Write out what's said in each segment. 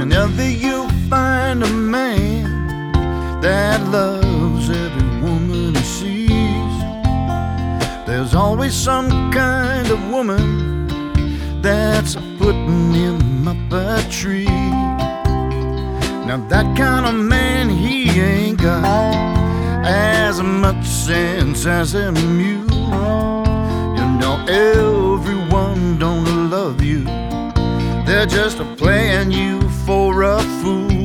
Whenever you find a man that loves every woman he sees, there's always some kind of woman that's putting him up a tree. Now that kind of man, he ain't got as much sense as a mule. You know everyone don't love you, they're just playing you for a fool.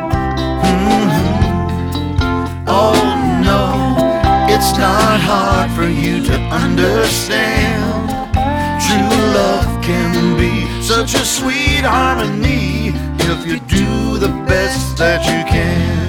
Oh no, it's not hard for you to understand. True love can be such a sweet harmony if you do the best that you can.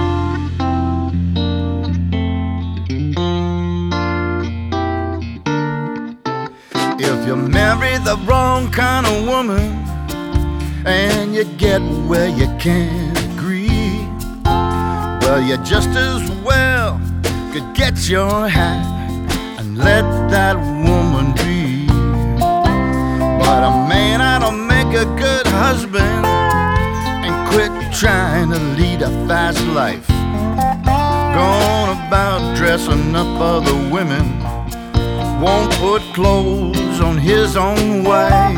If you marry the wrong kind of woman and you get where you can't agree, well, you just as well could get your hat and let that woman be. But a man ought to make a good husband and quit trying to lead a fast life, going about dressing up other women, won't put clothes on his own wife.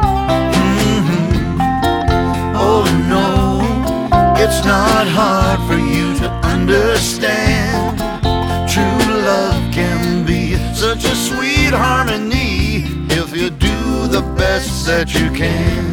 Oh no, it's not hard for you to understand. True love can be such a sweet harmony if you do the best that you can.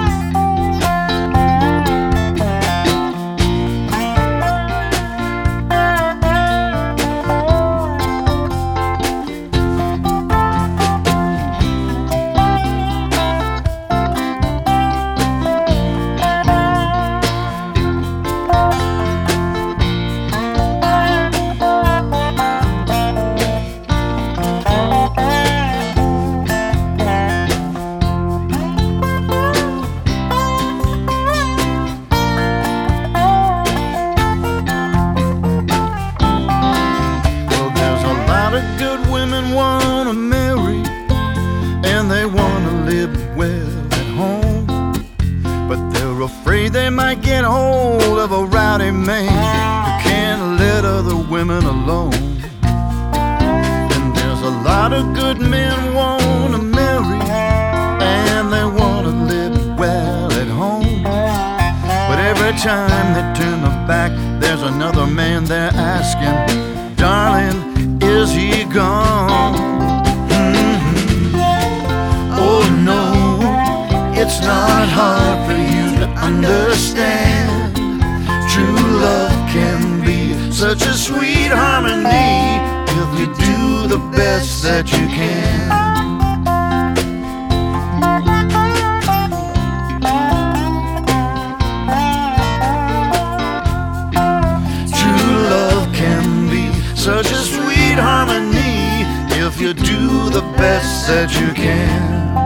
Wanna marry and they wanna live well at home, but they're afraid they might get hold of a rowdy man who can't let other women alone. And there's a lot of good men wanna marry and they wanna live well at home, but every time they turn their back, there's another man they're asking, darling, is he gone? Oh no, it's not hard for you to understand. True love can be such a sweet harmony if you do the best that you can. Such a sweet harmony if you do the best that you can.